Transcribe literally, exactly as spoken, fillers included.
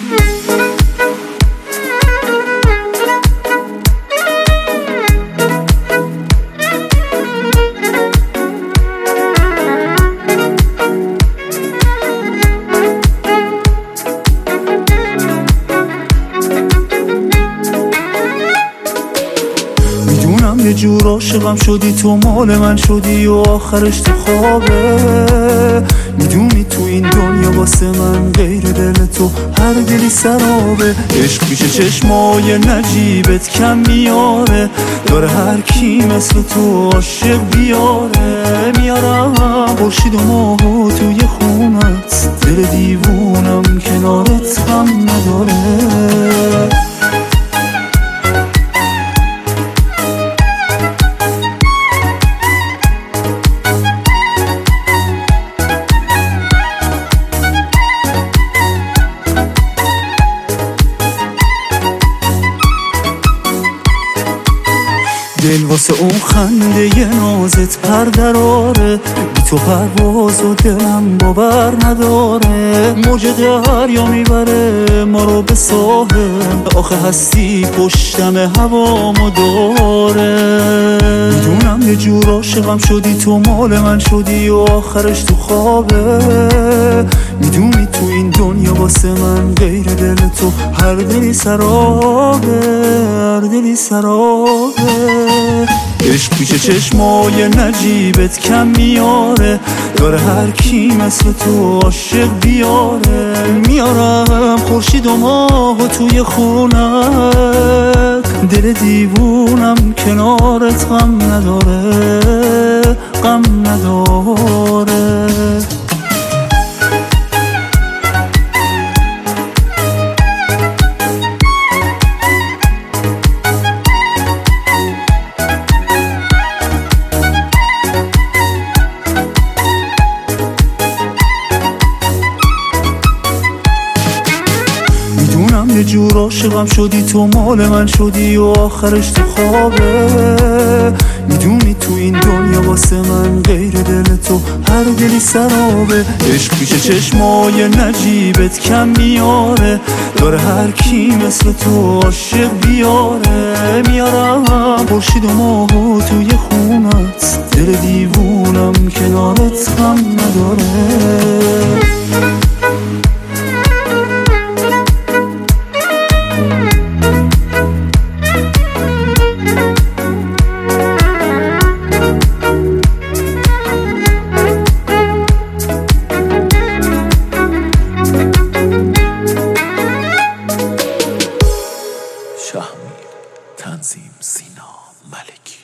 یه جور عاشقم شدی، تو مال من شدی و آخرش تو خوابه. میدونی تو این دنیا واسه من غیر دل تو هر دلی سرابه. عشق پیش چشمای نجیبت کم میاره، داره هر کی مثل تو عاشق بیاره. میارم خورشید و ماهو توی خونت، دل دیوونم کنارت غم نداره. دل واسه اون خنده ی نازت پر دراره، بی تو پرواز و دلم باور نداره. موج دریا میبره ما رو به ساحل، آخه هستی پشتم هوامو داره. میدونم یه جور عاشقم شدی، تو مال من شدی و آخرش تو خوابه. میدونی تو این دنیا واسه من غیر دل تو هر دلی سرابه، هر دلی سرابه. عشق پیش چشمای نجیبت کم میاره، داره هر کی مثل تو عاشق بیاره. میارم خورشید و ماهو توی خونت، دل دیوونم کنارت غم نداره، غم نداره. یه جور عاشقم شدی، تو مال من شدی و آخرش تو خوابه. میدونی تو این دنیا واسه من غیر دل تو هر دلی سرابه. عشق پیش چشمای نجیبت کم میاره، داره هر کی مثل تو عاشق بیاره. میارم خورشید و ماهو توی خونت، دل دیوونم کنارت غم نداره. تنظیم سینا ملکی.